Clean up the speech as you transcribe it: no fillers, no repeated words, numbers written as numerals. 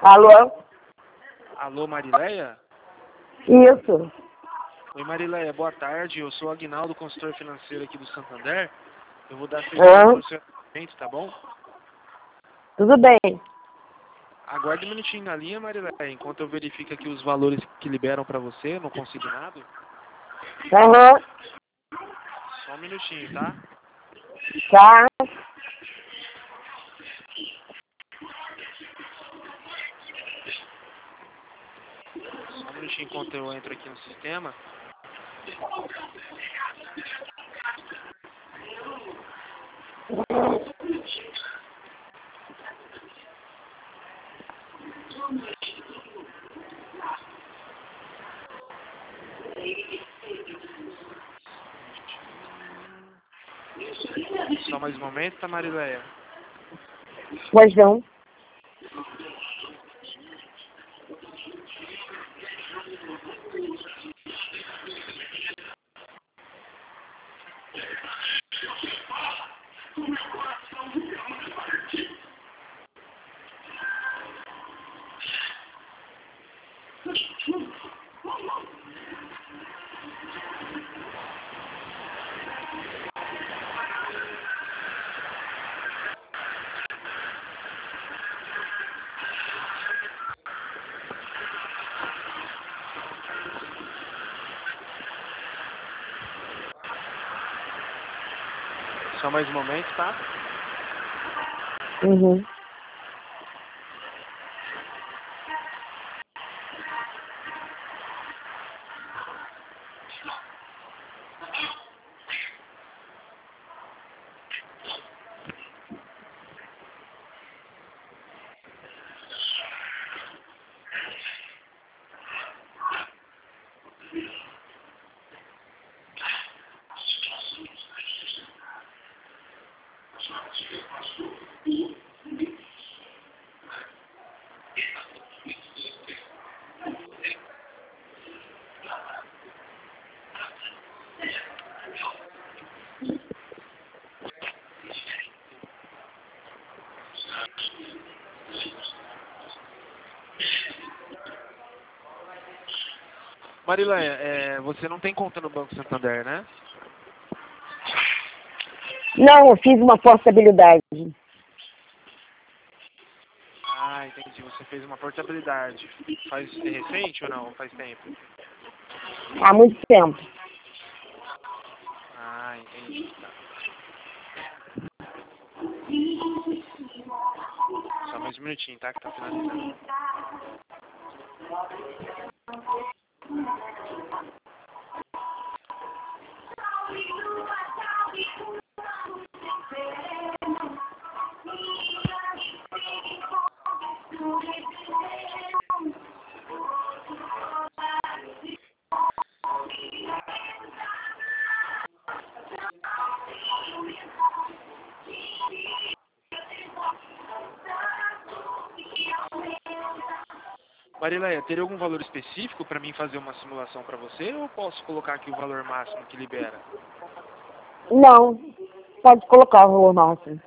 Alô? Alô, Marileia? Isso. Oi, Marileia, boa tarde. Eu sou o Aguinaldo, consultor financeiro aqui do Santander. Eu vou dar seguimento ao seu atendimento, tá bom? Tudo bem. Aguarde um minutinho na linha, Marileia, enquanto eu verifico aqui os valores que liberam pra você no consignado. Aham. Só um minutinho, tá? Tá. Só um minutinho enquanto eu entro aqui no sistema. Só mais um momento, tá, Marileia? Pois não. Só mais um momento, tá? Uhum. Marileia, você não tem conta no Banco Santander, né? Não, eu fiz uma portabilidade. Ah, entendi. Você fez uma portabilidade. É recente ou não? Faz tempo? Há muito tempo. Ah, entendi. Tá. Só mais um minutinho, tá? Que tá finalizando. Marileia, teria algum valor específico para mim fazer uma simulação para você ou posso colocar aqui o valor máximo que libera? Não. Pode colocar o valor máximo.